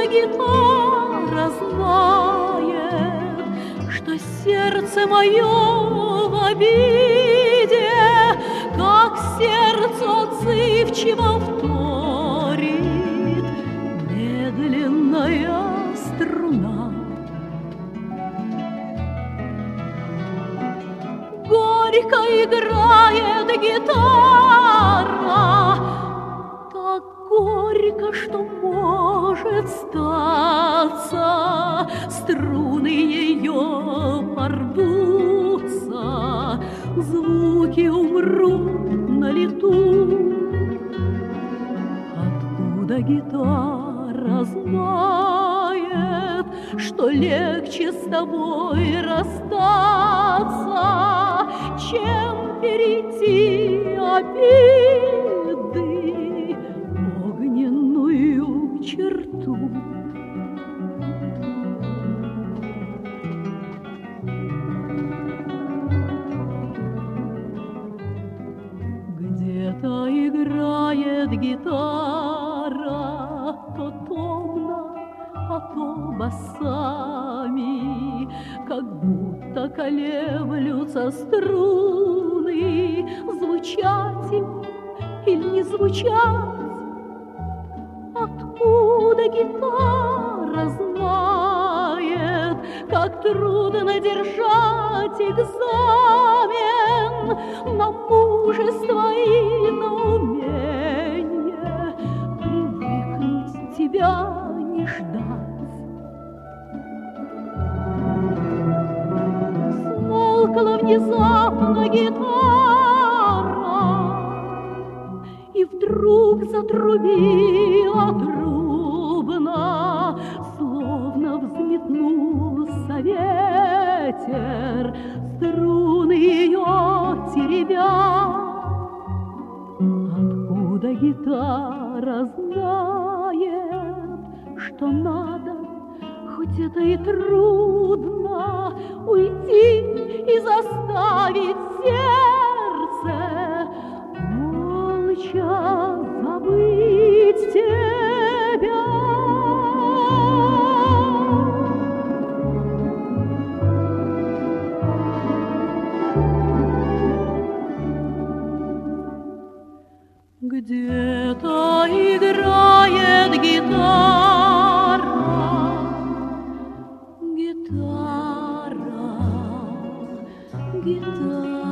гитара знает, что сердце мое в обиде, как сердце отзывчиво вторит медленная струна. Горько играет гитара, так горько, что может статься, струны ее порвутся, звуки умрут на лету. Откуда гитара знает, что легче с тобой расстаться, чем перейти обиды огненную черту? Где-то играет гитара, то томно, а то басами, как будто колеблются струны, звучать им или не звучать. Откуда гитара знает, как трудно держать экзамен на мужество и на умение привыкнуть тебя не ждать? Смолкла внезапно гитара, и вдруг затрубила трубно, словно взметнулся ветер, струны ее теребя. Откуда гитара знает, что надо, хоть это и трудно, уйти и заставить сердце молча забыть тебя? Где-то играет гитара, гитара, гитара.